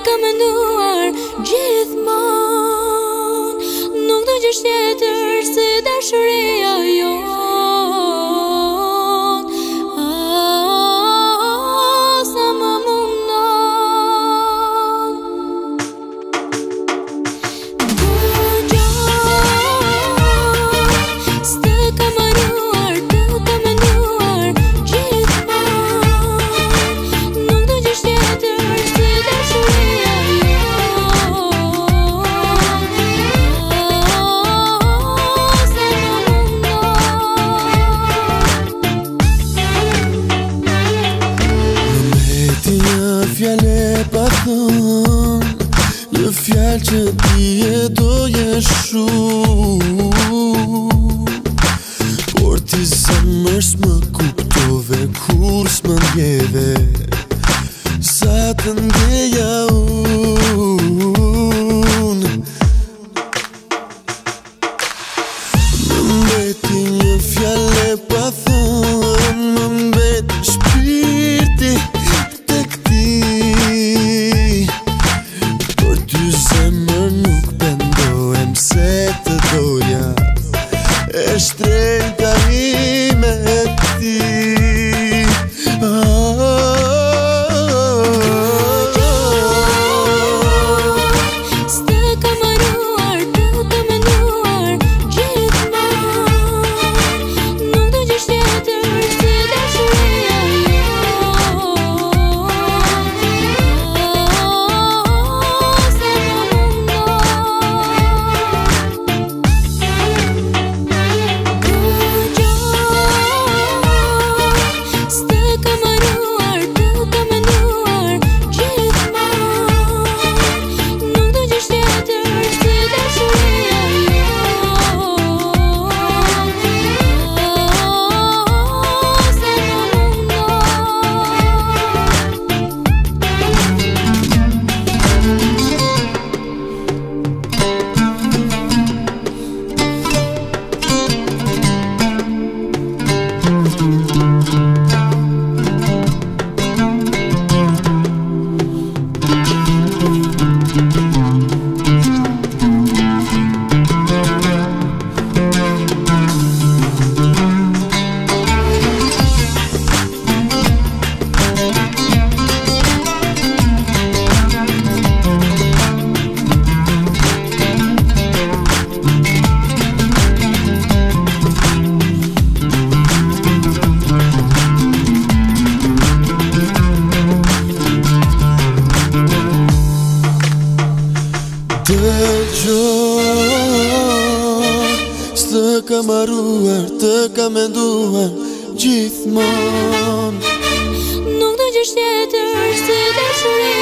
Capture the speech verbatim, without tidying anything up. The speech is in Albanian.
kam menduar gjithmonë, nuk do gjësh tjetër se dashuria jonë. Ah, sa më mundon. Dëgjoj, s'të kam haruar, të kam menduar gjithmonë, nuk do gjësh tjetër se dashuria fjale pa thon, një fjalë që ti e doje shumë, por ti zemër s'më kuptove kur s'më ndjeve sa të ndjeja unë. Më mbeti një fjale pa thon, më mbeti shpirti tek ti, por ty zemër nuk pendohem se të doja e shtrejta ime ti. S'të kam haruar, të kam menduar gjithmonë, nuk do gjësh tjetër se dashuria Dëgjoj, s'të kam haruar, të kam menduar gjithmonë, nuk do gjësh tjetër se dashuria